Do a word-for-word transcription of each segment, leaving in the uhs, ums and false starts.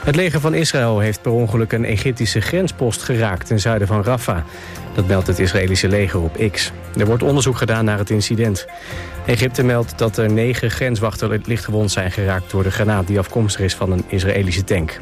Het leger van Israël heeft per ongeluk een Egyptische grenspost geraakt ten zuiden van Rafah. Dat meldt het Israëlische leger op X. Er wordt onderzoek gedaan naar het incident. Egypte meldt dat er negen grenswachten lichtgewond zijn geraakt door de granaat die afkomstig is van een Israëlische tank.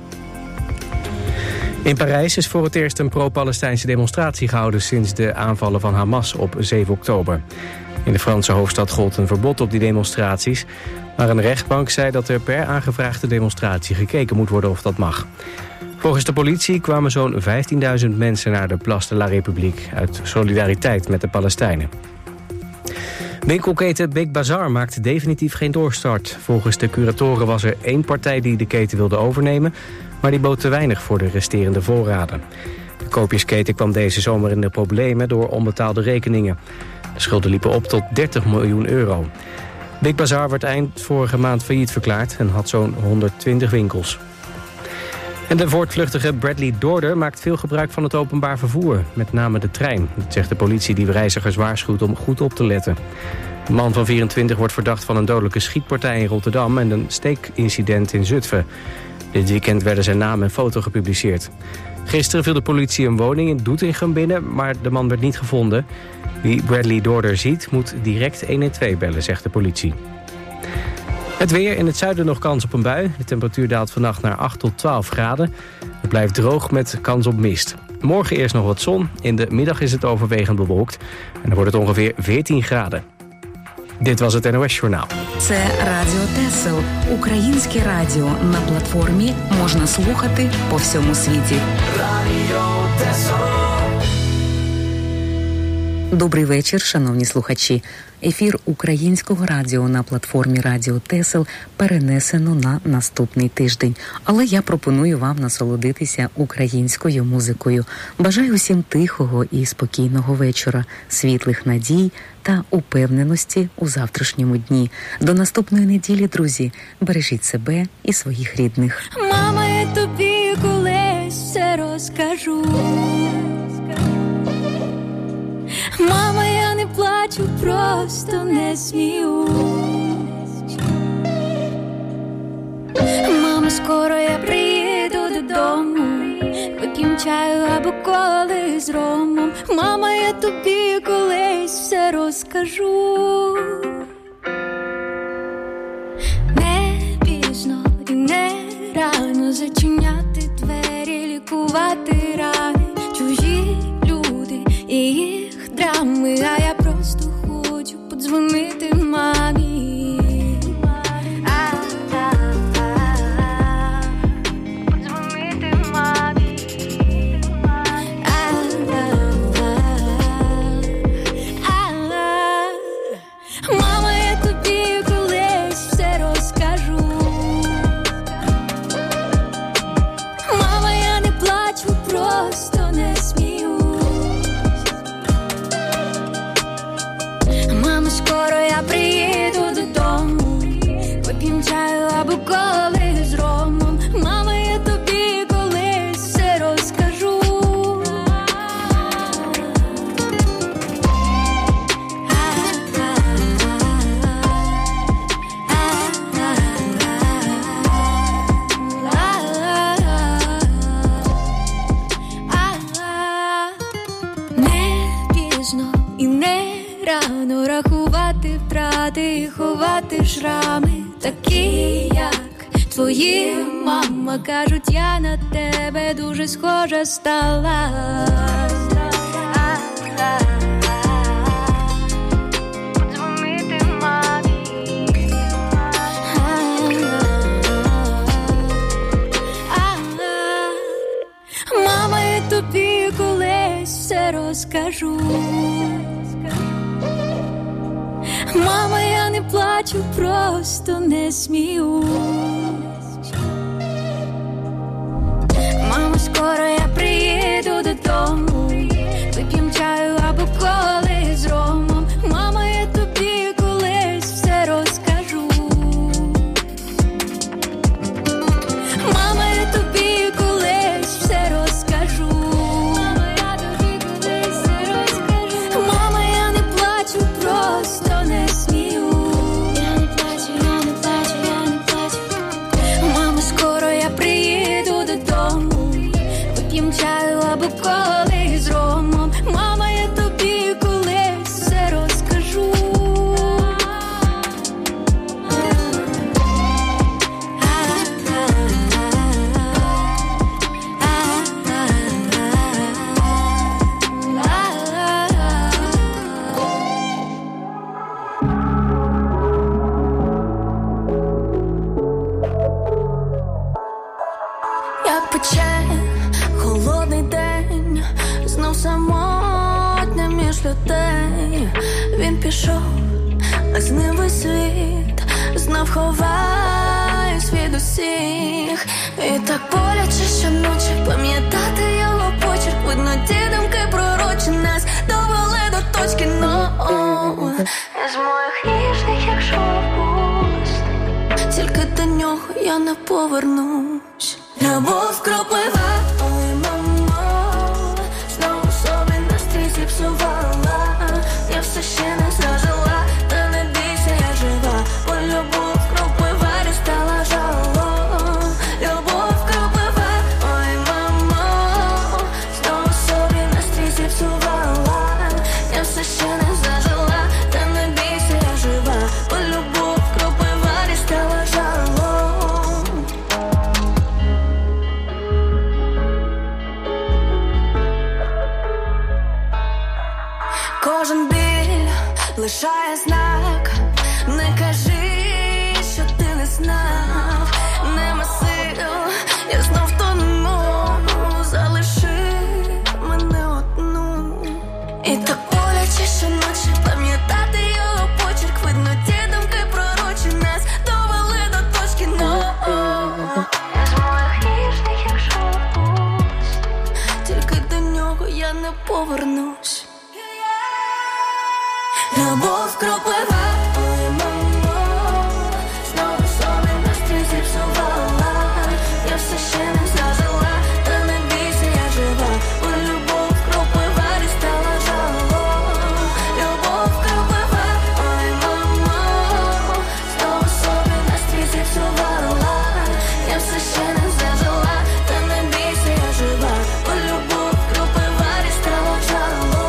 In Parijs is voor het eerst een pro-Palestijnse demonstratie gehouden sinds de aanvallen van Hamas op zeven oktober. In de Franse hoofdstad gold een verbod op die demonstraties, maar een rechtbank zei dat er per aangevraagde demonstratie gekeken moet worden of dat mag. Volgens de politie kwamen zo'n vijftienduizend mensen naar de Place de la République uit solidariteit met de Palestijnen. Winkelketen Big Bazaar maakt definitief geen doorstart. Volgens de curatoren was er één partij die de keten wilde overnemen, maar die bood te weinig voor de resterende voorraden. De koopjesketen kwam deze zomer in de problemen door onbetaalde rekeningen. De schulden liepen op tot dertig miljoen euro. Big Bazaar werd eind vorige maand failliet verklaard en had zo'n honderdtwintig winkels. En de voortvluchtige Bradley Dorder maakt veel gebruik van het openbaar vervoer, met name de trein. Dat zegt de politie die reizigers waarschuwt om goed op te letten. De man van vierentwintig wordt verdacht van een dodelijke schietpartij in Rotterdam en een steekincident in Zutphen. Dit weekend werden zijn naam en foto gepubliceerd. Gisteren viel de politie een woning in Doetinchem binnen, maar de man werd niet gevonden. Wie Bradley Dorder ziet, moet direct honderdtwaalf bellen, zegt de politie. Het weer, in het zuiden nog kans op een bui. De temperatuur daalt vannacht naar acht tot twaalf graden. Het blijft droog met kans op mist. Morgen eerst nog wat zon. In de middag is het overwegend bewolkt. En dan wordt het ongeveer veertien graden. Dit was het N O S Journaal. Це Радіо Тесел. Українське радіо на платформі можна слухати по всьому світі. Радіо Тесел. Добрий вечір, шановні слухачі. Ефір українського радіо на платформі Радіо Тесел перенесено на наступний тиждень. Але я пропоную вам насолодитися українською музикою. Бажаю усім тихого і спокійного вечора, світлих надій та упевненості у завтрашньому дні. До наступної неділі, друзі, бережіть себе і своїх рідних. Мама, я тобі колись все розкажу. Мама, я не плачу, просто не сміюсь. Мама, скоро я приїду додому, вип'єм чаю або коли з ромом. Мама, я тобі колись все розкажу. Не пізно і не рано зачиняти двері, лікувати рани, чужі люди і їх драми, а я просто хочу подзвонити мамі. Подзвонити мамі. Мама, я тобі колись все розкажу. Мама, я не плачу, просто не сміюсь. Скоро я приїду додому, вип'єм чаю або коли з ромом. Мама, я тобі колись все розкажу. Не пізно і не рано рахувати втрати і ховати шрами, такі як твої. Мама, кажуть, я на тебе дуже схожа стала. Подзвонити мамі. Мама, я тобі колись все розкажу. Мама, я не плачу, просто не сміюсь. Мама, скоро я приїду додому, вип'єм чаю або коли з ромом. Мама, я тобі колись все розкажу. Мама, я тобі колись все розкажу. Мама, я тобі колись все розкажу. Мама, я не плачу, просто не смію. Я не плачу, я не плачу, я не плачу. Тече холодний день, знов самотня між людей. Він пішов, а з ним весь світ, знов ховаюсь від усіх. І так боляче щоночі пам'ятати його почерк. Видно, ті думки пророчі нас довели до точки но. Із моїх ніжних, як шовпуст, тільки до нього я не повернусь. Любов кропива, ой, мамо, знову собі настрій зіпсувала. Я все ще не зажила, та не бійся, я жива, бо любов кропива дістала жало. Любов кропива, ой, мамо, знову собі настрій зіпсувала. Я все ще не зажила, та не бійся, я жива, бо любов кропива дістала жало. Кожен біль лишає знак. Не кажи, що ти не знав. Нема сил, я знов тону. Залиши мене одну. І так боляче щоночі пам'ятати його почерк. Видно, ті думки пророчі нас довели до точки но. Я з моїх ніжних, як шовпуст, тільки до нього я не повернусь. Любов кропива, ой, мамо, знову собі настрій зіпсувала. Я все ще не зажила, та не бійся, я жива, бо любов кропива дістала жало. Любов кропива, ой, мамо, знову собі настрій зіпсувала. Я все ще не зажила, та не бійся, я жива, бо любов кропива дістала жало.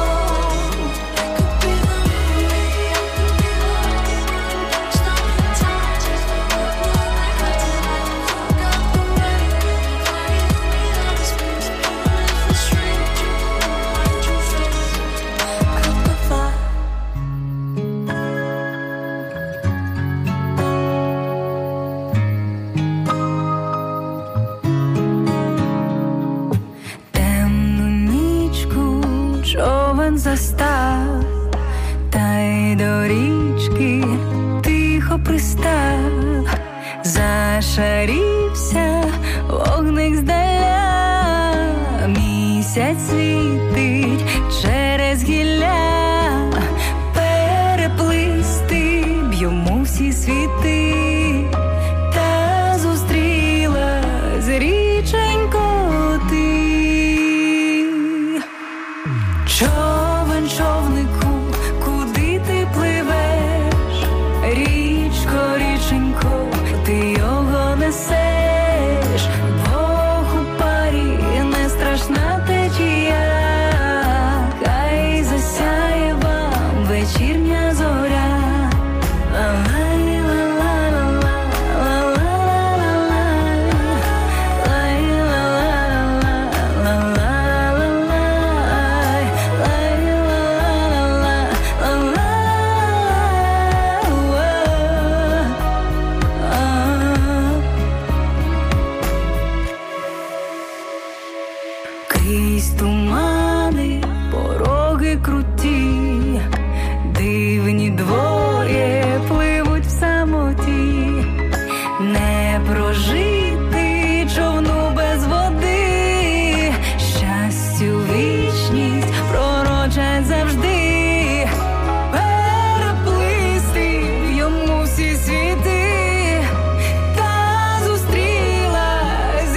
Човен застав, та й до річки тихо пристав. Зашарівся вогник здаля, місяць світить через гілля. Переплисти б йому всі світи, та зустрілась річенько ти. Човен, човнику, куди ти пливеш? Річко, річенько, ти його несеш. Двох у парі не страшна течія, хай засяє вам вечірня зоря. Крізь тумани, пороги круті, дивні дворі пливуть в самоті. Не прожити човну без води, щастю вічність пророчать завжди. Переплисти йому всі світи, та зустрілась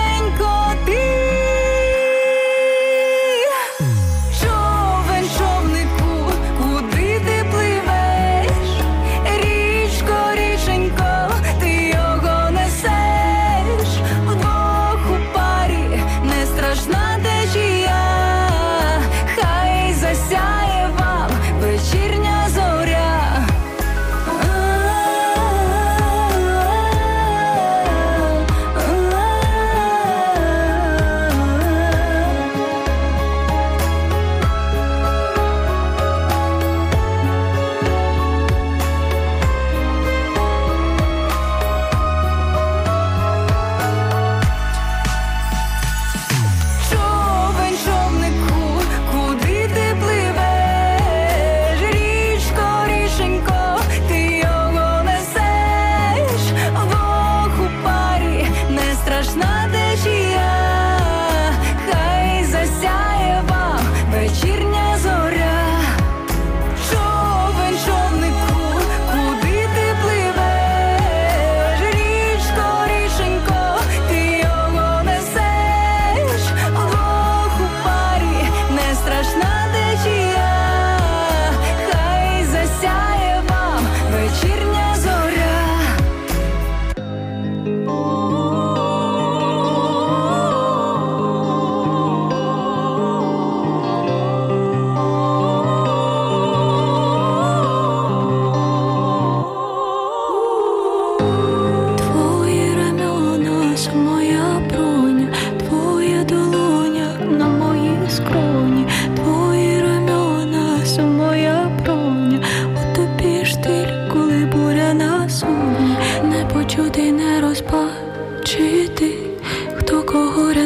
річенько ти. Човен, човен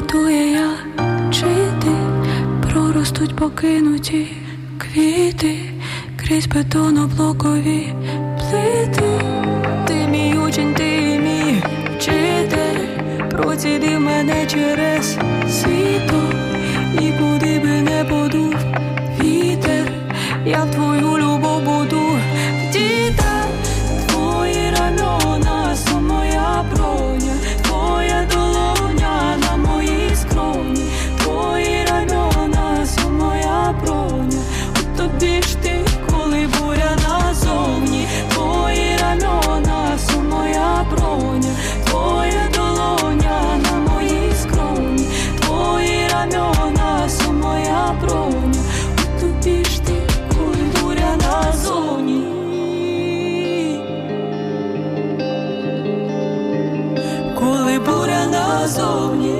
врятує я, чи ти проростуть покинуті квіти крізь бетоноблокові плити. Ти мій учень, ти мій вчитель, процідив мене через світо, і куди би не подув вітер, я в твою любов буду вдіти. Твої рамена – моя броня, твоя долоня на моїй скроні. Твої рамена – моя броня, от тобі ж ти, коли буря назовні. Твої рамена – моя броня, твоя долоня на моїй скроні. Твої рамена – моя броня, от тобі ж ти, коли буря назовні. Коли буря назовні.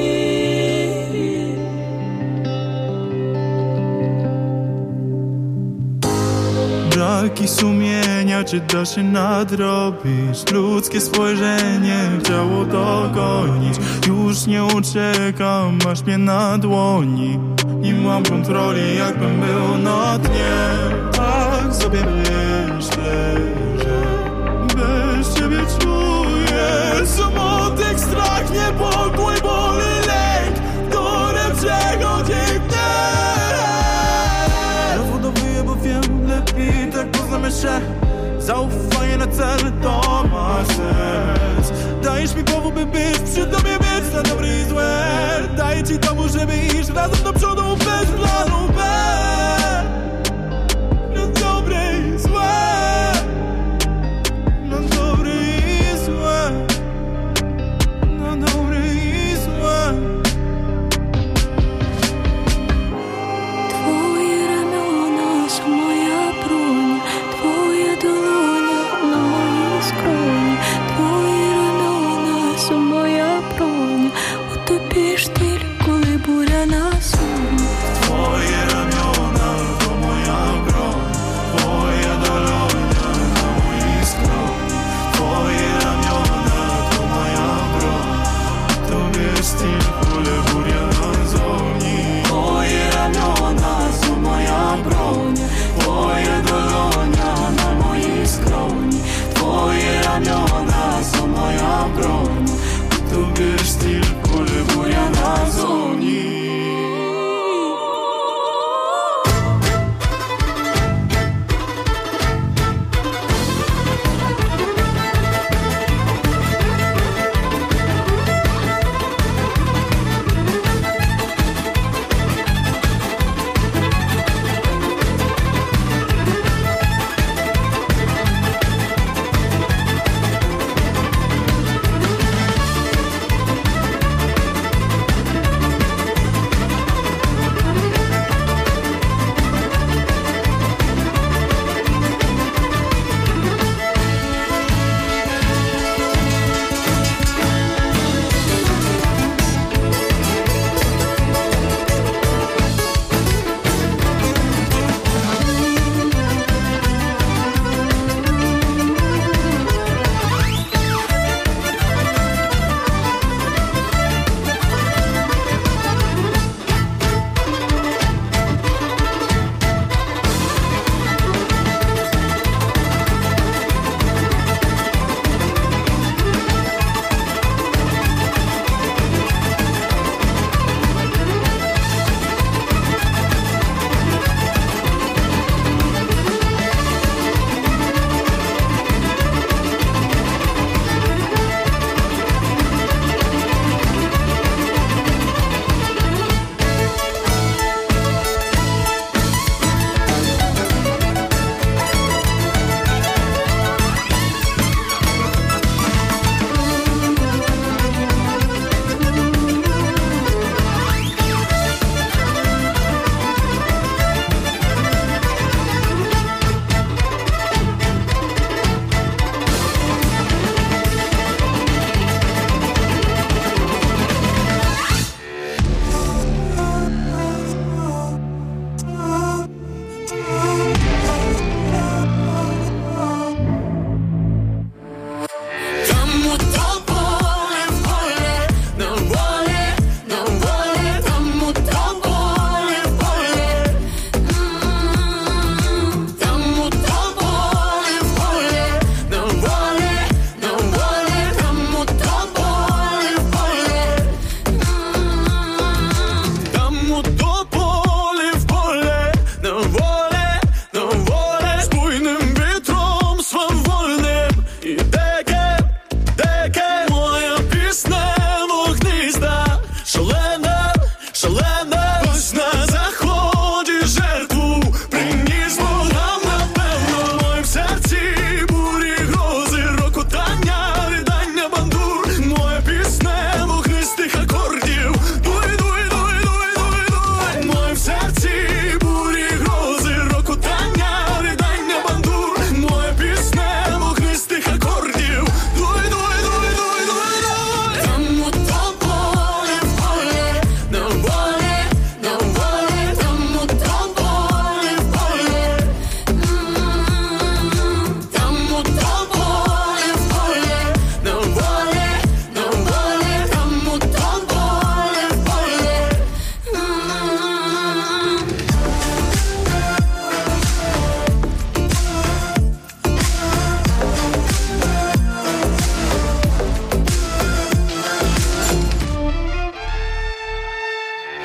Braki sumienia, czy da się nadrobić? Ludzkie spojrzenie chciało dogonić. Już nie uciekam, masz mnie na dłoni. Nie mam kontroli, jakbym był na dnie. Tak sobie myślę, że bez ciebie czuję smutek, strach, niepokój, ból i lęk, które przechodzi mnie. Rozbudowuję, bo wiem lepiej, tak poznamy się. Zaufanie na cel to ma sens. Dajesz mi powód, by być przy tobie, być na dobre i złe. Daję ci dowód, żeby iść razem do przodu bez planu B. Na dobre i złe. Na dobre i złe. Na dobre i złe. Twoje ramiona są moja broń, twoja dolonia na mojej skronie. Twoje ramiona są moja broń, utopіш ти, коли буря нас.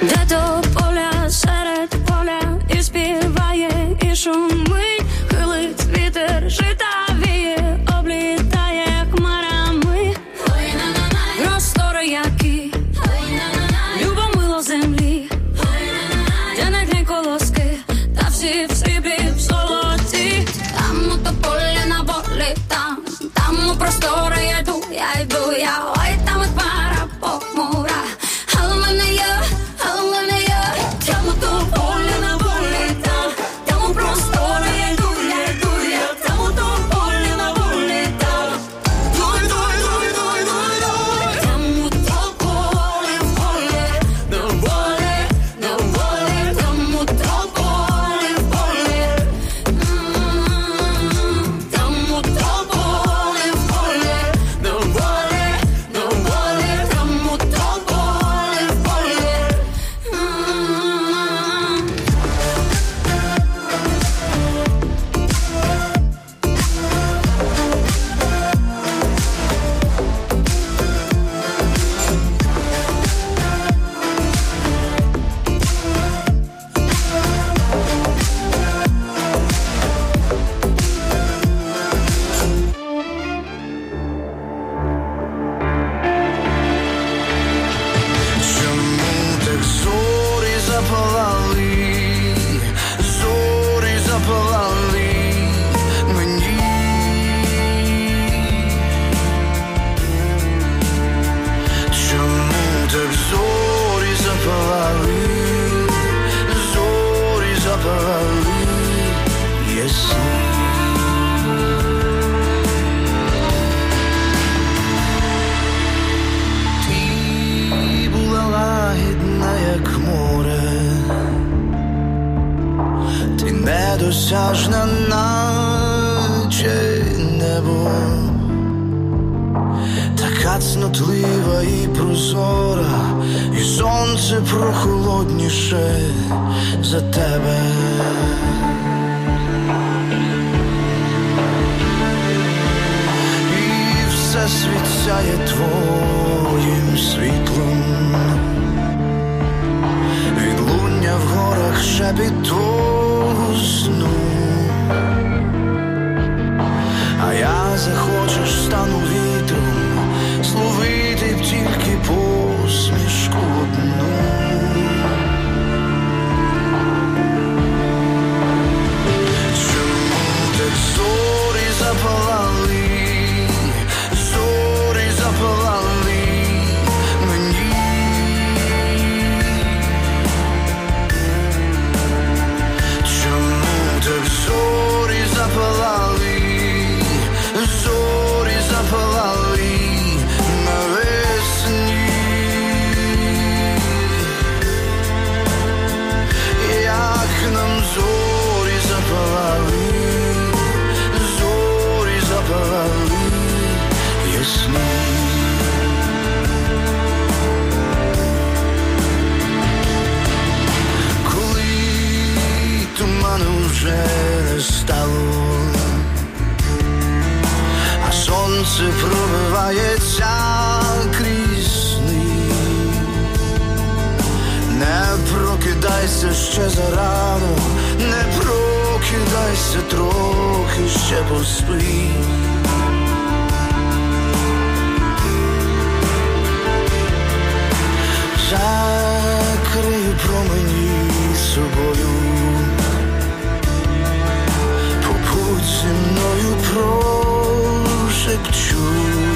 Де то поля, серед поля, і співає, і шумить, хилить вітер, жита віє, облітає хмарами. Простори які, любомило землі, де не гні колоски, та всі в сріблі, в золоті. Там у то поле на волі, там, там у простори я йду, я йду, я, ой, там от пара похмура. Але в мене є, але в мене є, там у то поле на волі, там, там у простори я йду, я йду, я, там у то поле на волі, там. Дуй, дуй, дуй, дуй, дуй, дуй. Там у то поле, поле, на волі, на волі, там у то поле, поле. Там у то поле, поле, на волі, на волі, там у то поле, поле. Чому так зорі запалали, зорі запалали мені? Чому так зорі запалали, зорі запалали ясні? Ти була лагідна, як море, ти недосяжна, наче небо, така цнотлива і прозора, і сонце прохолодніше за тебе. І все світ сяє твоїм світлом, відлуння в горах шепіт твого сну. А я захочеш, стану вітром, зловити б тільки посмішку одну. Чому так зорі запалали, зорі запалали мені? Чому так зорі запалали, зорі запалали навесні? Як нам зорі запалали, зорі запалали ясні. Коли туману вже не стало, а сонце пробивається крізь сни, не прокидайся ще зарано, не прокидайся трохи, ще поспи. Закрию промені собою, побудь зі мною, прошепчу.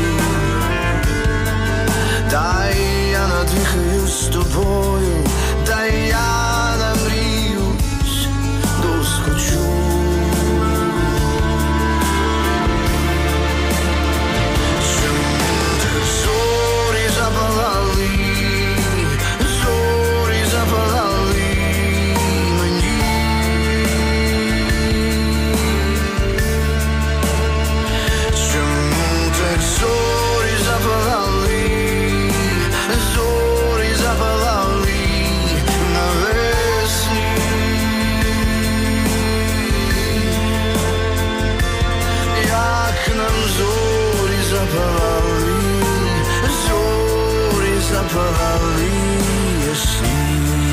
Дай я надихаю з тобою, дай я намріюсь, доскочу. Чому так зорі запалали, зорі запалали мені? Чому так зорі запалали, зорі запалали навесні? Як нам зорі запалали, зорі запалали ясні.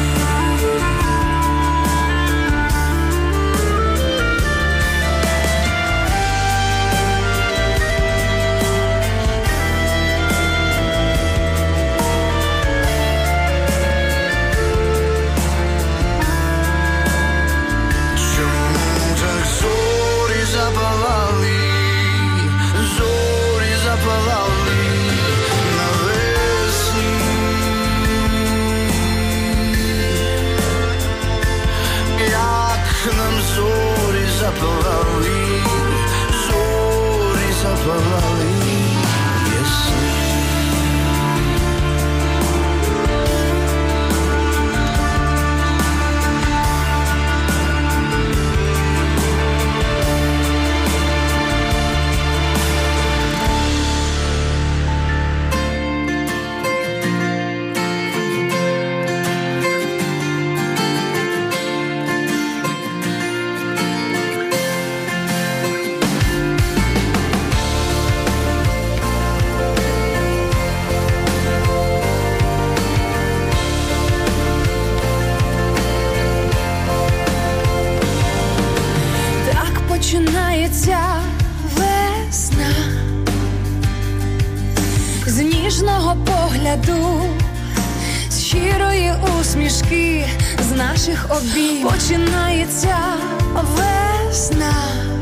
посмішки з наших обійм. Починається весна,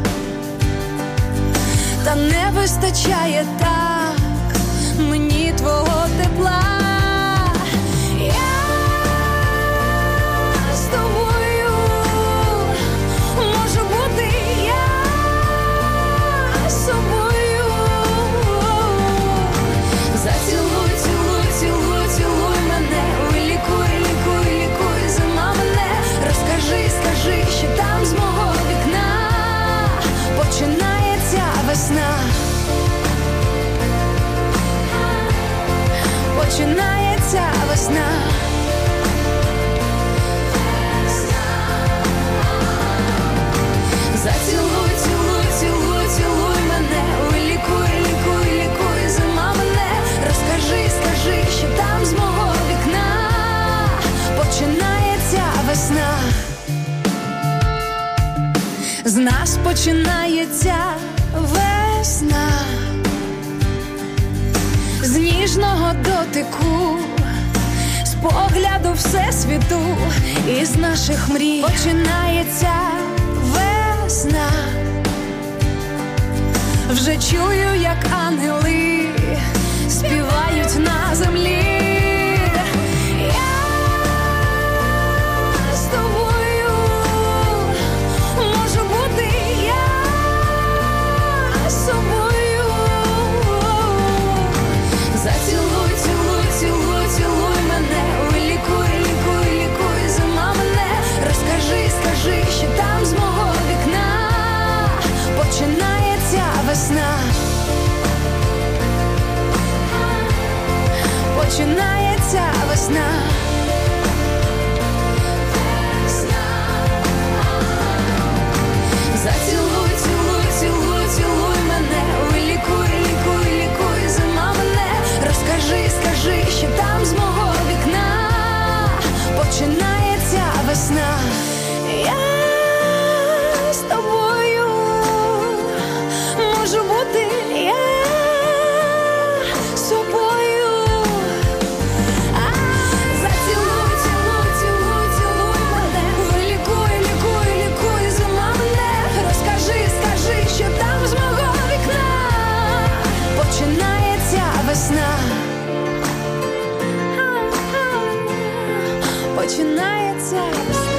та не вистачає так мені твого тепла. Я з тобою можу бути, я з собою. Зацілуй, цілуй, цілуй, цілуй мене, ой, лікуй, лікуй, лікуй, зима мене. Розкажи, скажи, що там з мого вікна починається весна. Починається весна. Зацілуй, цілуй, цілуй, цілуй мене, ой, лікуй, лікуй, лікуй, зима мене. Розкажи, скажи, що там з мого вікна починається весна. З нас починається весна, з ніжного дотику, з погляду всесвіту, із наших мрій починається весна. Вже чую, як ангели співають на землі. Я з тобою можу бути, я з собою. Зацілуй, цілуй, цілуй, цілуй мене, ой, лікуй, лікуй, лікуй, зима мене. Розкажи, скажи, що там з мого вікна починається весна. Починається весна. Зацілуй, цілуй, цілуй, цілуй мене, ой, лікуй, лікуй, лікуй, зима мене. Розкажи, скажи, що там з мого вікна починається весна. Я з тобою можу бути, я з собою. А, зацілуй, цілуй, цілуй, цілуй мене, ой, лікуй, лікуй, лікуй, зима мене. Розкажи, скажи, що там з мого вікна починається весна. Починається весна.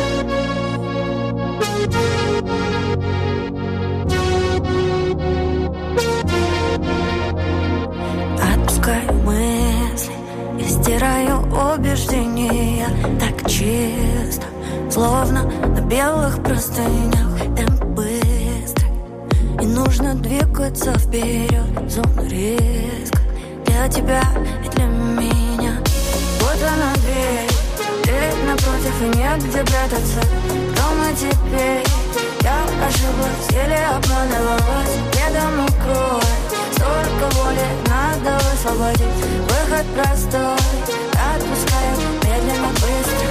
Отпускаю мысли и стираю убеждения. Так чисто, словно на белых простынях. Темп быстрый, и нужно двигаться вперед. Зона риска для тебя и для меня. Вот она дверь, ты напротив и нет где прятаться. Кто мы теперь? Я ошиблась или обманывалась? Бедом укрой, столько воли надо высвободить. Выход простой, отпускаю медленно, быстро.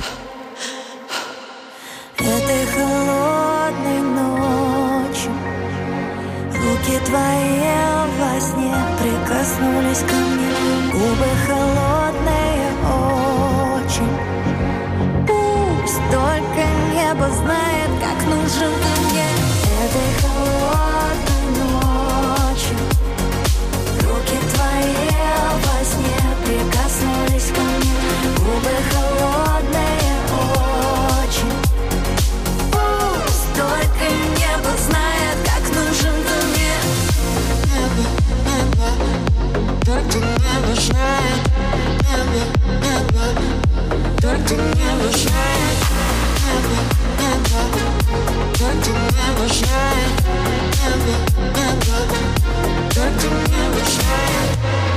Этой холодной ночью руки твои во сне прикоснулись ко мне. Губы холодные очень. Пусть только небо знает, как нужен ты мне. Этой холодной ночью руки твои во сне прикоснулись ко мне. Губы холодные очень. Пусть только небо знает, как нужен ты мне. Небо, небо, только небо знает. Небо, небо, только небо знает. Небо, небо, только небо знает. Небо, небо, только небо знает.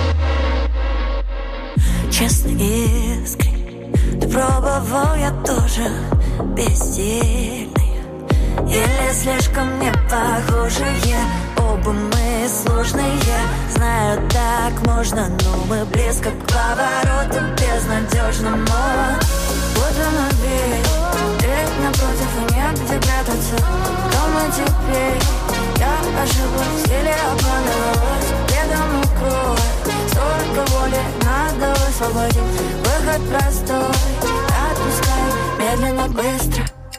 Честно, искренне, ты пробовал, я тоже бессильный. Или слишком не похожие, оба мы сложные. Знаю, так можно, но мы близко к повороту безнадежному. Вот она дверь, ты напротив и нет где прятаться. Кто мы теперь? Я ошиблась или обманывалась? Бедом укрой, столько воли надо высвободить. Выход простой, отпускай медленно, быстро.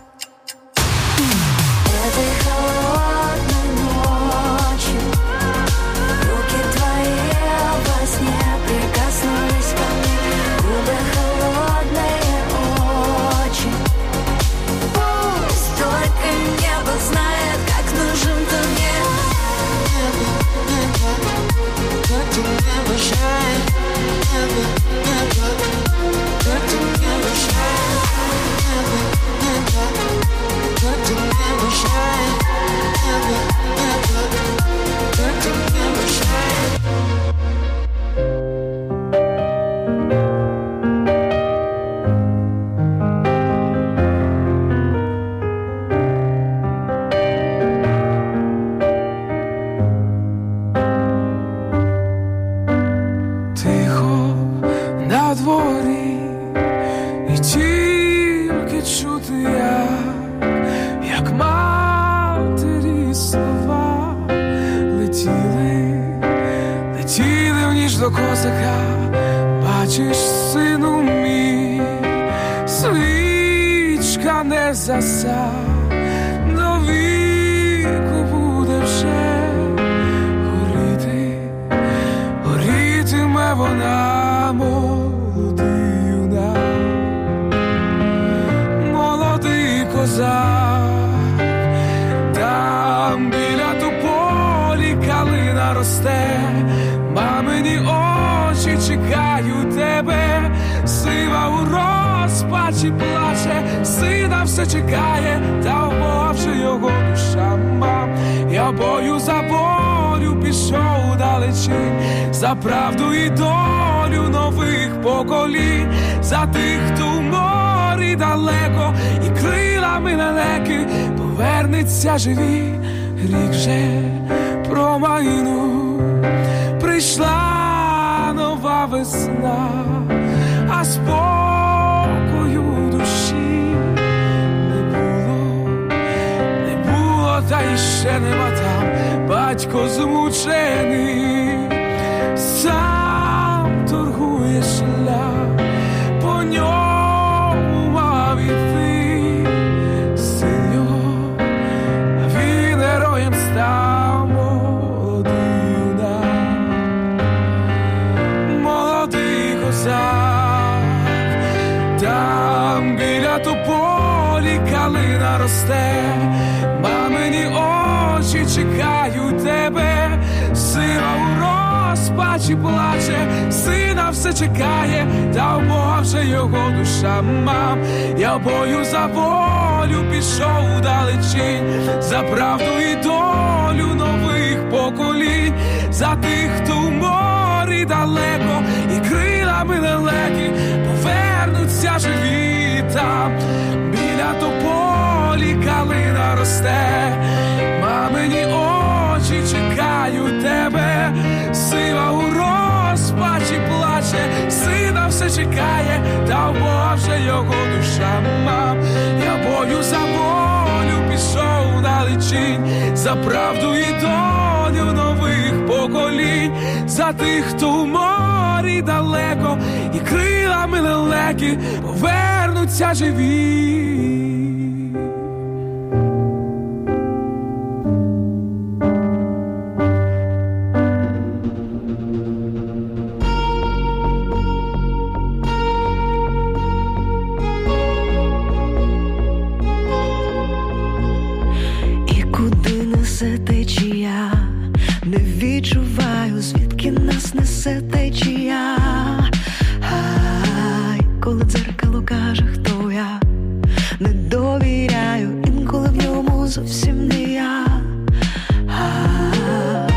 Этой холодной ночью руки твои во сне прикоснулись ко мне, губы холодные очень. Пусть только небо знает, как нужен ты мне. Как ты мне мешаешь, небо, небо, как ты мне мешаешь, небо, небо, как ты мне мешаешь, небо, небо, как ты мне мешаешь. До козака, бачиш, сину мій, свічка не заса, до віку буде вже горіти, горітиме вона, молодий юнак, молодий козак, там біля тополі калина росте. Мамині очі чекають тебе, сива у розпачі плаче, сина все чекає, та умовши його душа, мам. Я бою за волю пішов далечінь, за правду і долю нових поколінь, за тих, хто в морі далеко і крилами далеки повернеться живі, рік же промайнув. Прийшла нова весна, а спокою душі не було, не було, та іще нема там. Батько змучений, сам торгує шлях, по ньому мав іти син його, а він героєм став. Там біля тополі калина росте, мамині очі чекають тебе, сива у розпачі плаче, сина все чекає, та в Бога вже його душа, мам. Я бою за волю пішов далечінь, за правду і долю нових поколінь, за тих, хто в морі далеко і крилами далекі повернуться живі там. Біля тополі калина росте, мамині очі чекають тебе, сива у розпачі плаче, сина все чекає, та в Бога вже його душа, мам. Я бою за волю пішов далечінь, за правду і долю нових поколінь, за тих, хто в морі далеко і крилами лелеки повернуться живі. І куди несе течія, не відчуваю, звідки нас несе течія. Ай, коли дзеркало каже, хто я, не довіряю, інколи в ньому зовсім не я. Ай.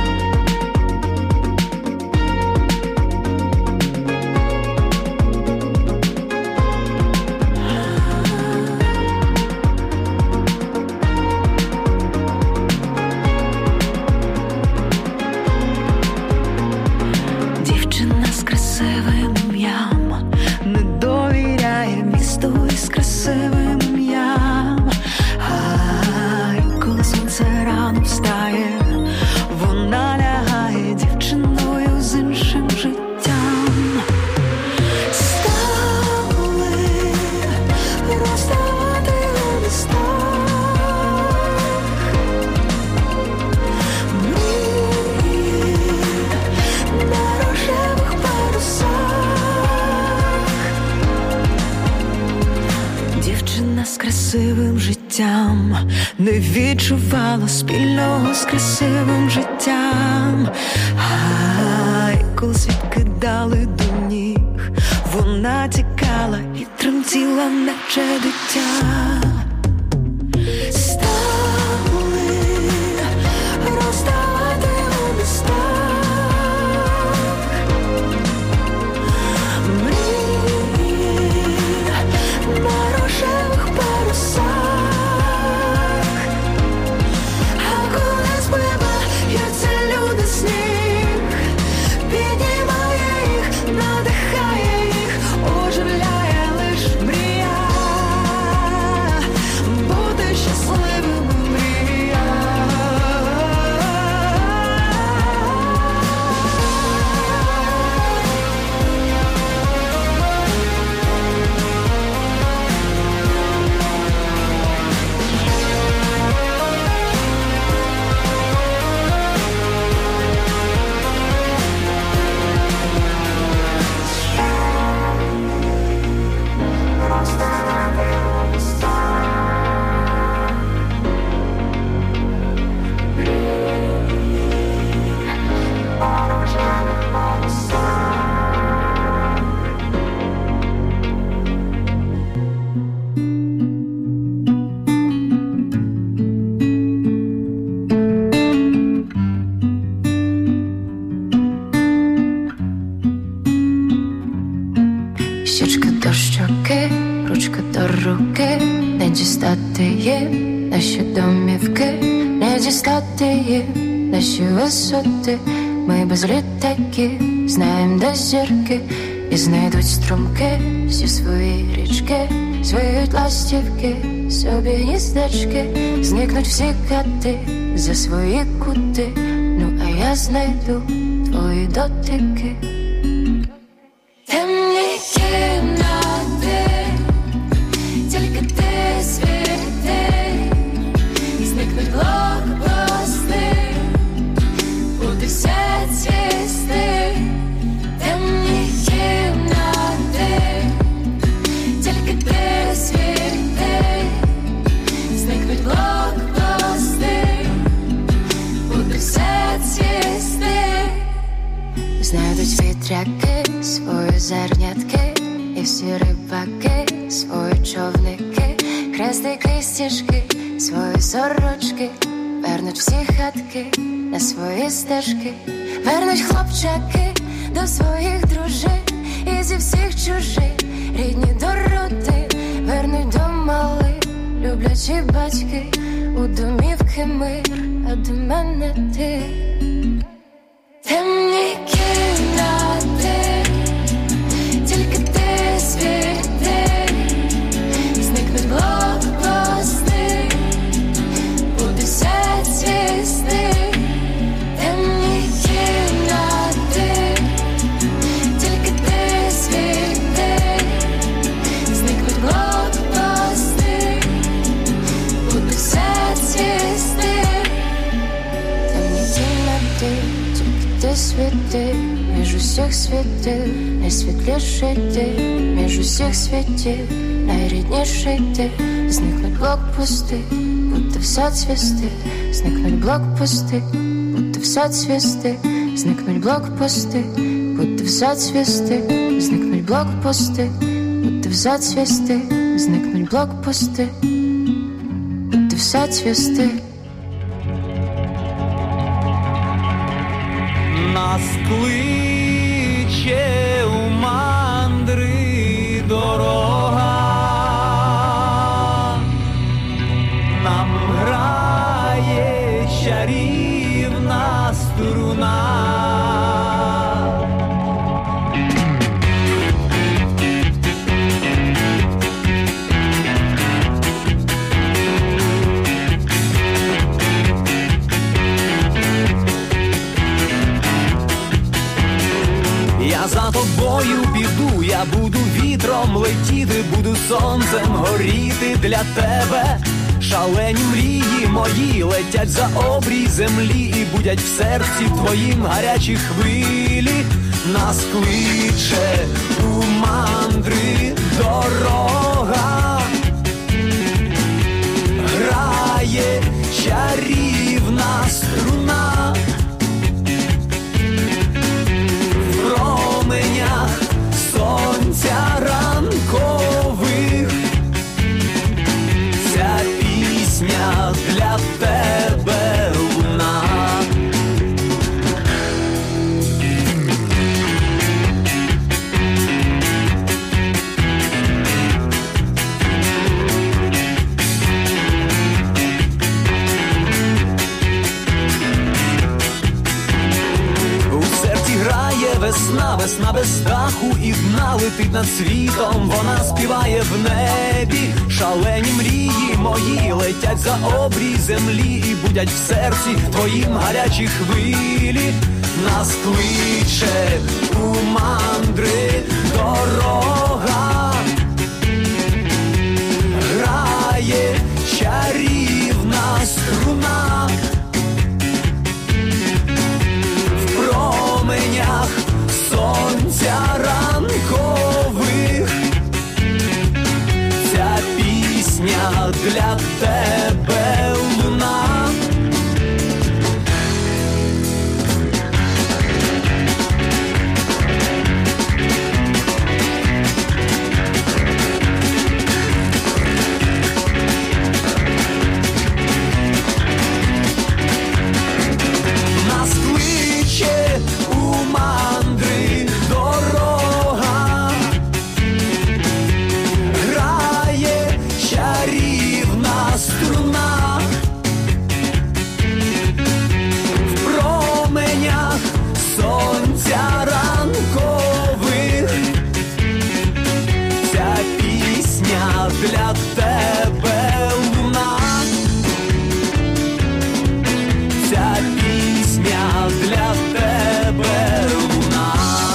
Дівчина з красивим ім'ям не довіряє місту із красивим ім'ям. Ай, коли сонце з красивим життям, не відчувала спільного з красивим життям. Ай, коли світ кидали до ніг, вона тікала і тремтіла, наче дитя. Стали роздавати у містах мрії на рожевих парусах. А коли збиваються люди сніг, піднімає їх, надихає їх, оживляє лиш мрія, бути щасливими мрія. Щічка до щоки, ручка до руки, не дістати їм наші домівки, не дістати їм наші висоти. Ми без літаків знаєм, де зірки, і знайдуть струмки всі свої річки, звиють ластівки, собі гніздечки, зникнуть всі кати за свої кути. Ну а я знайду твої дотики. Темні кімнати, тільки ти світи, зникнуть блокпости, буде все цвісти. Темні кімнати, тільки ти світи, зникнуть блокпости, буде все цвісти. Знайдуть вітряки свої зернятки, і всі рибаки свої човники, хрестики й стіжки, свої сорочки, вернуть всі хатки на свої стежки, вернуть хлопчаки до своїх дружин, і зі всіх чужих рідні до родин, вернуть до малих люблячі батьки, у домівки мир, а до мене ти. Темні кімнати, тільки ти світи, зникнуть блокпости, буде все цвісти. Темні кімнати, тільки ти світи, зникнуть блокпости, буде все цвісти. Темні кімнати, ти світи, між усіх світів, найсвітліший ти, між усіх світів, найрідніший ти. Зникнуть блокпости, буде все цвісти, зникнуть блокпости, буде все цвісти, зникнуть блокпости, буде все цвісти, зникнуть блокпости, буде все цвісти, зникнуть блокпости, буде все цвісти. Нас кличе у мандри дорога, нам грає чарівна струна. Я за тобою піду, я буду вітром летіти, буду сонцем горіти для тебе. Шалені мрії мої летять за обрій землі і будять в серці твоїм гарячі хвилі. Нас кличе у мандри дорога, без даху і дна летить над світом, вона співає в небі, шалені мрії мої летять за обрій землі і будять в серці твоїм гарячі хвилі. Нас кличе у мандри дорога, грає чарівна струна, в променях сонця ранкових ця пісня для тебе луна. Для тебе луна, ця пісня для тебе луна.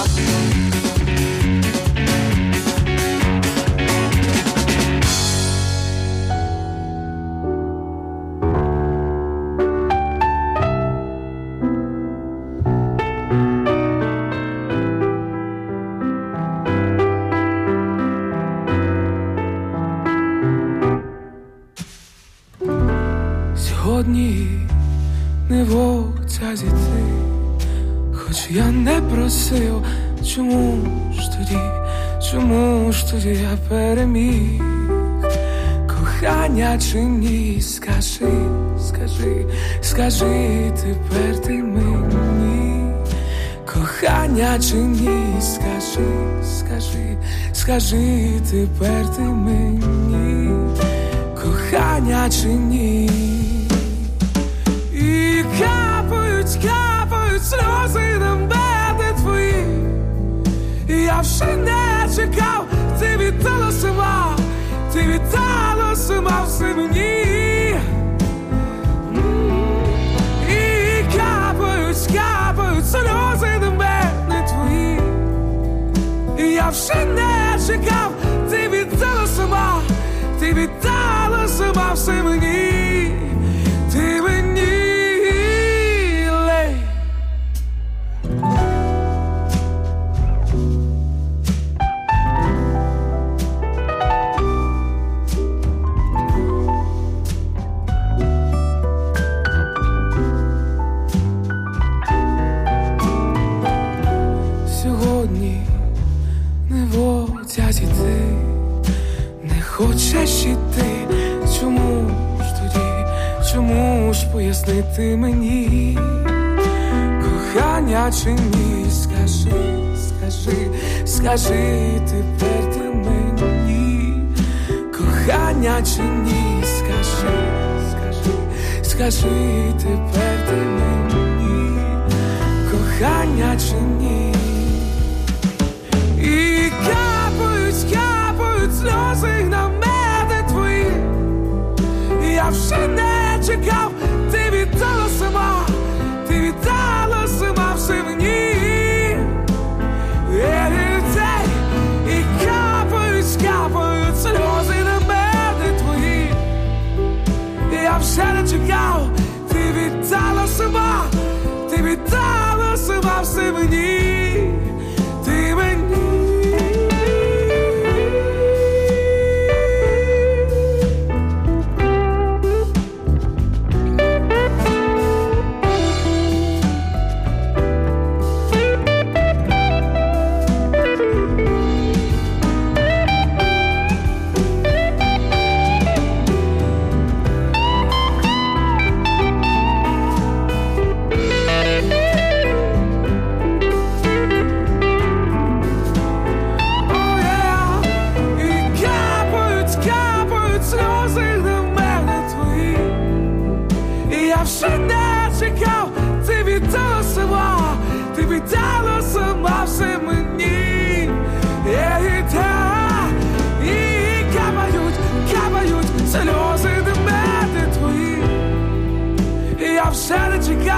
Сьогодні не вовця зійти, хоч я не просив. Чому ж тоді, чому ж тоді я переміг? Кохання чи ні? Скажи, скажи, скажи тепер ти мені. Кохання чи ні? Скажи, скажи, скажи тепер ти мені. Кохання чи ні? І капають, капають сльози на мене твої. І я вже не чекав, ти віддала сама, ти віддала сама все мені. І капають, капають сльози на мене твої. І я вже не чекав, ти віддала сама, ти віддала сама все мені. Ти мені лей. Сьогодні не вовця зійти, не хочеш іти. Чому ж тоді, чому ж пояснити мені? Кохання чи ні? Скажи, скажи, скажи тепер ти мені. Кохання чи ні? Скажи, скажи, скажи тепер ти мені. Кохання чи ні? І капають, капають сльози на мене твої. Я вже не чекав, ти віддала сама, ти віддала сама все мені. І капають, капають сльози на мене твої. Я вже не чекав, ти віддала сама, ти віддала сама все мені. Ти мені.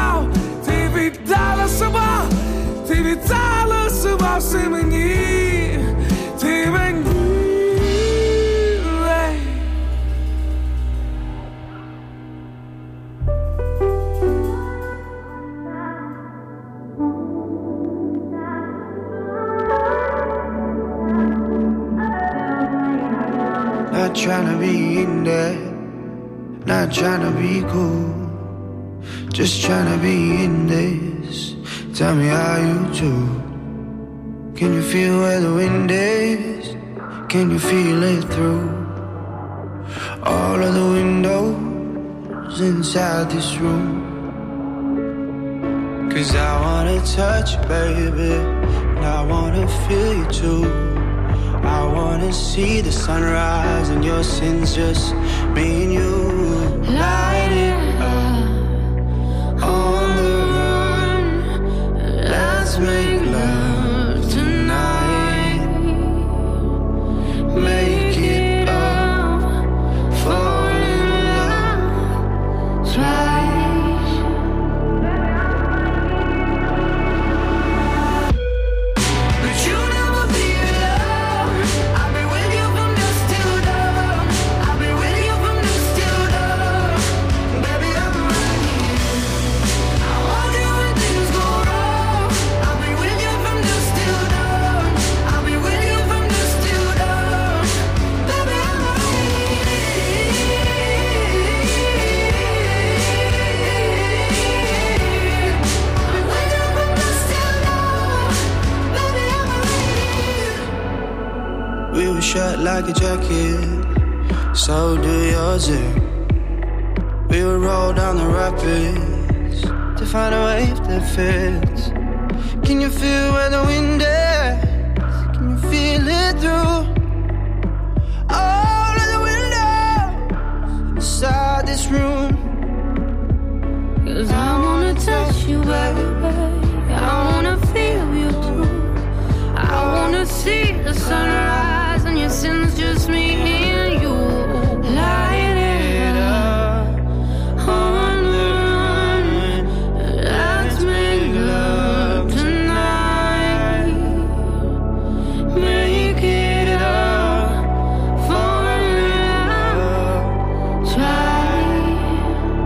чекав, ти віддала себе, ти віддала себе всі мені, ти мені. Not tryna be in there, not tryna be cool, just tryna be in this. Tell me how you do. Can you feel where the wind is? Can you feel it through all of the windows inside this room? 'Cause I wanna touch you, baby, and I wanna feel you too. I wanna see the sunrise and your sins, just me and you. Light it up on the run. Let's make love tonight. Make it up, fall in love twice. But you never be alone. I'll be with you from dusk till dawn. I'll be with you from dusk till dawn. Baby, I'm right here. I'll hold you when things go wrong. I'll be with you from dusk till dawn. I'll be with you from dusk till dawn. Baby, I'm right here. I'll be with you from dusk till dawn. Baby, I'm right here. We were shut like a jacket, so do yours. eh? We would roll down the rapids to find a wave that fits. Can you feel where the wind is? Can you feel it through all of the windows inside this room? 'Cause I wanna touch you, baby. I wanna feel you too. I wanna see the sunrise and your sins, just me and you. Light it up on the run. Let's make love tonight. Make it up, fall in love twice.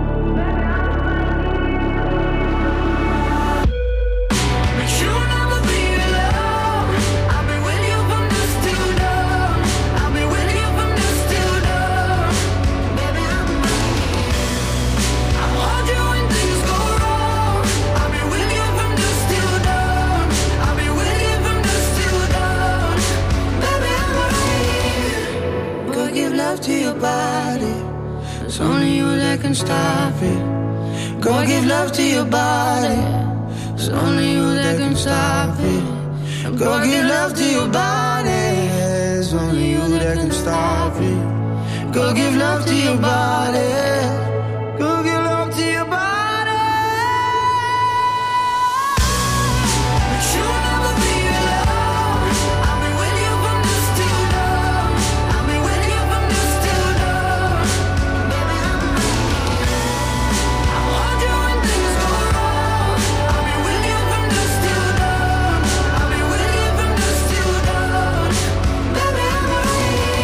But you'll never be alone. I'll be with you from dusk till dawn. I'll be with you from dusk till dawn. Baby, I'm right here. I'll hold you when things go wrong. I'll be with you from dusk till dawn. I'll be with you from dusk till dawn. Baby, I'm right here. Go give love to your body. It's only you that can stop it. Go give love to your body. It's only you that can stop it. Go give love to your body. It's only you that can stop it. Go give love to your body. Go give love to your body. But you'll never be alone. I'll be with you from dusk till dawn. I'll be with you from dusk till dawn. Baby, I'm right here. I'll hold you when things go wrong. I'll be with you from dusk till dawn. I'll be with you from dusk till dawn. Baby, I'm right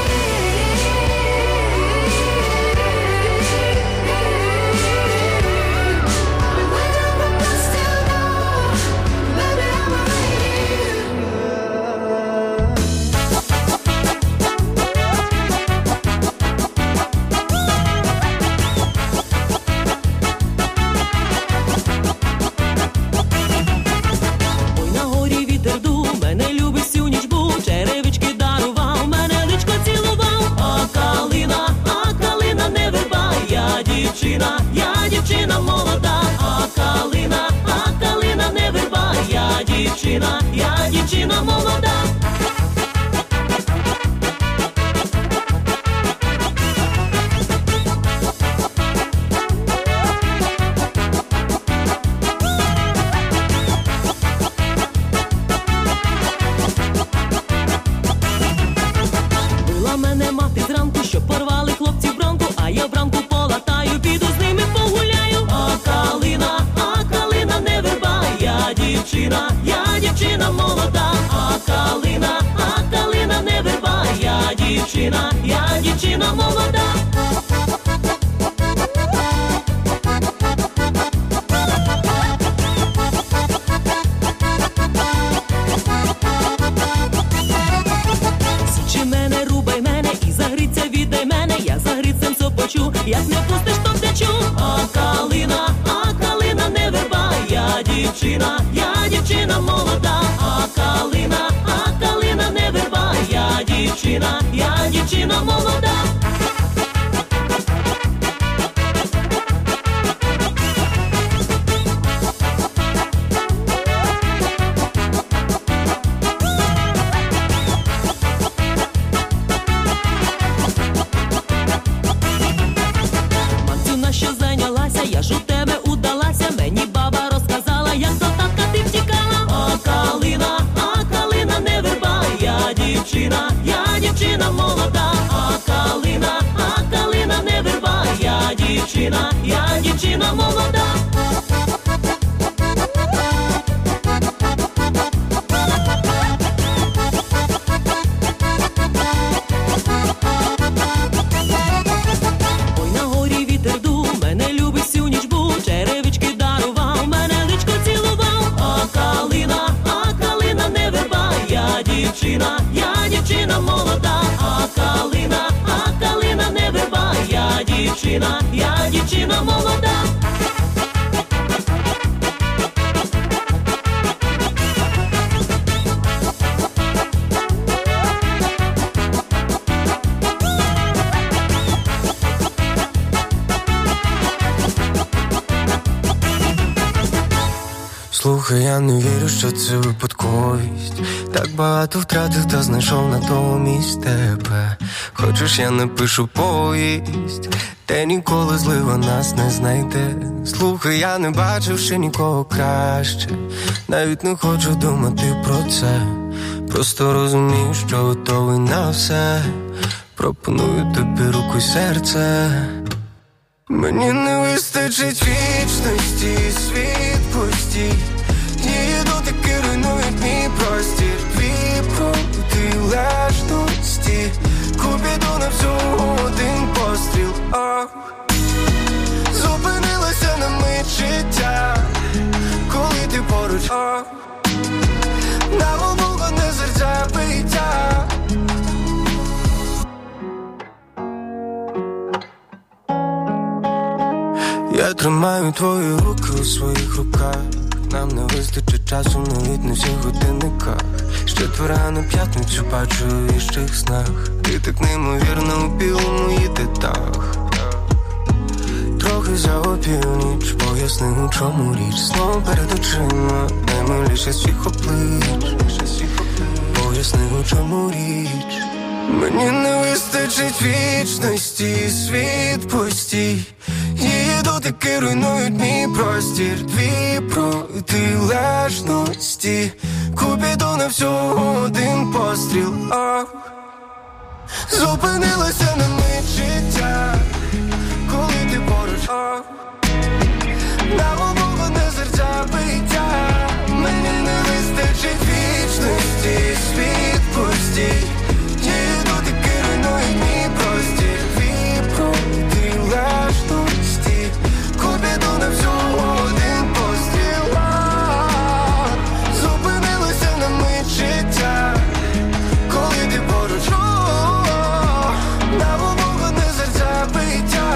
дівчина, я дівчина молода, а калина, а калина не верба, я дівчина, я дівчина молода. Била мене мати зранку, що порвали хлопці вранку, а я вранку полатаю, піду з ними погуляю. А калина, а дівчина, я дівчина молода. Січи мене, рубай мене і загріться, віддай мене, я загріцем сопочу, як не пустиш, то втечу. А калина, а калина не верба, я дівчина, я дівчина молода. А калина, а калина не верба, я дівчина, я дівчина молода. Мамцю, на що зайнялася, я ж у тебе удалася, мені баба розказала, як до татка ти втікала. А калина, а калина не верба, я дівчина, я дівчина молода. А калина, а калина не верба, я дівчина, я дівчина молода. Ой, на горі вітер ду, мене любить всю ніч був, черевички дарував, мене личко цілував. А калина, а калина не верба, я дівчина, я дівчина молода. А калина, а калина не верба, я дівчина, я дівчина молода. Слухай, я не вірю, що це випадковість. Так багато втратив, та знайшов натомість тебе. Хочеш, я напишу повість, де ніколи злива нас не знайде. Слухай, я не бачив ще нікого краще, навіть не хочу думати про це. Просто розумію, що готовий на все. Пропоную тобі руку й серце. Мені не вистачить вічності, світ пустій. Її дотики руйнують мій простір. Твій протилежності, Купіду на всього один постріл. О, зупинилося на мить життя, коли ти поруч. О, на волну не серця биття. Я тримаю твої руки у своїх руках. Нам не вистачить часу навіть на всіх годинниках. Ще твора на п'ятницю бачу в іщих снах. Ти так неймовірно у білому їдетах. Трохи за опівніч, поясни, у чому річ. Знову перед очима, наймиліше всіх облич. Поясни, у чому річ. Мені не вистачить вічності, світ пустій. Її дотики руйнують мій простір. Дві протилежності, Купіду на всього один постріл. О, зупинилося на мить життя, коли ти поруч. О, на волну не серця биття. Мені не вистачить вічності, світ пустій. Її дотики руйнують мій простір. Дві протилежності, Купіду на всього один постріл. Зупинилося на мить життя, коли ти поруч. На волну не серця биття.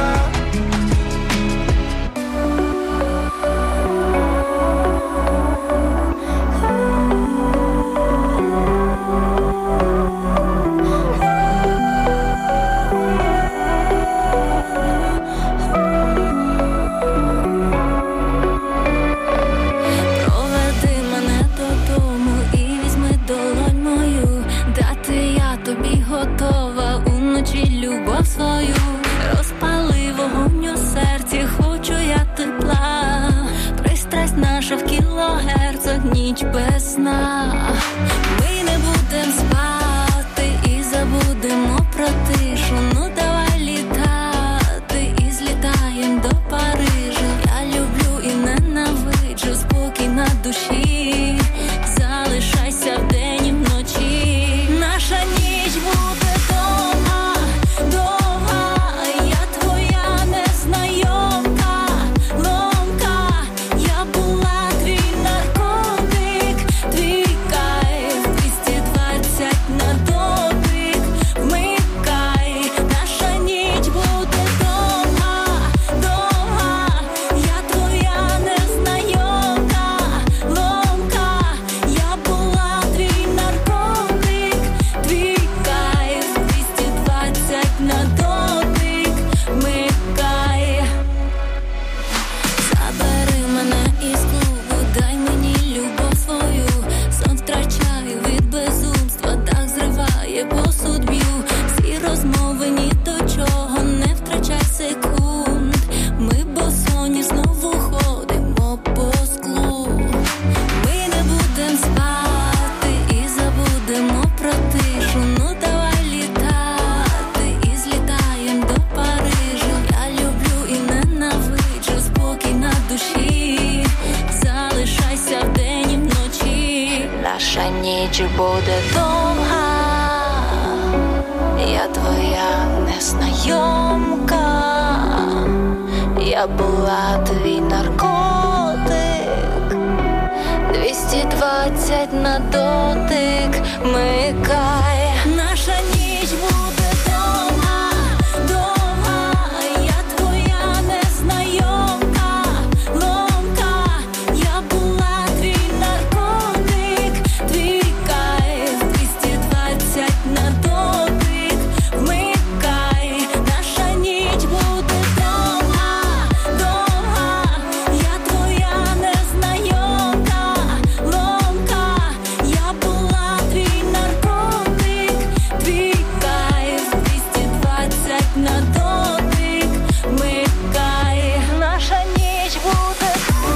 Готова уночі любов свою, розпали вогонь у серці, хочу я тепла. Пристрасть наша в кілогерцах, ніч без сна. Ми не будем спати і забудемо про тишу. Ну давай літати і злітаєм до Парижа. Я люблю і ненавиджу, спокій на душі. Залишайся вдень і вночі. Наша ніч буде дома. ніч буде довга, я твоя незнайомка, я була твій наркотик, двісті двадцять на дотик, микай. Наша ніч буде довга, довга, я твоя незнайомка, ломка, я була твій наркотик, твій кайф, двісті двадцять на дотик, вмикай. Наша ніч буде довга, довга, я твоя незнайомка, ломка, я була твій наркотик, твій кайф, двісті двадцять на дотик, вмикай. Наша ніч буде.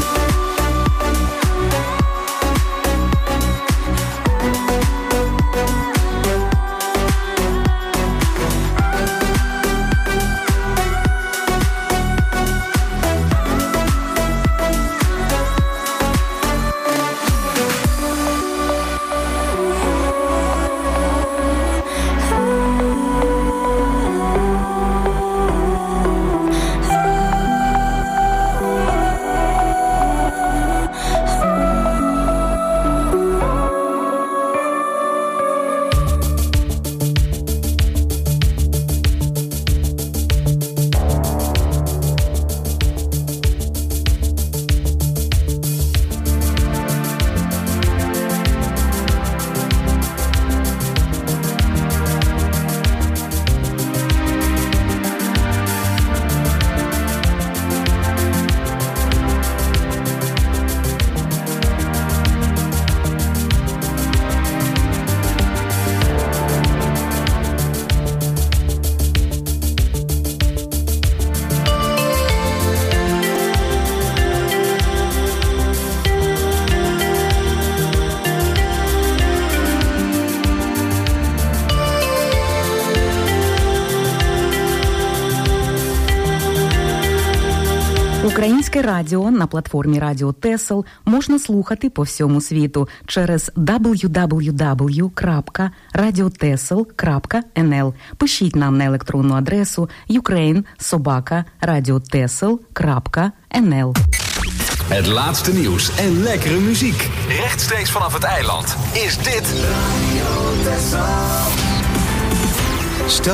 Українське радіо на платформі Радіо Тесел можна слухати по всьому світу через дабл ю дабл ю дабл ю крапка радіотесел крапка ен ел. Пишіть нам на електронну адресу ukraine собака радіотесел крапка ен ел. Het laatste nieuws en lekkere muziek. Rechtstreeks vanaf het eiland is dit...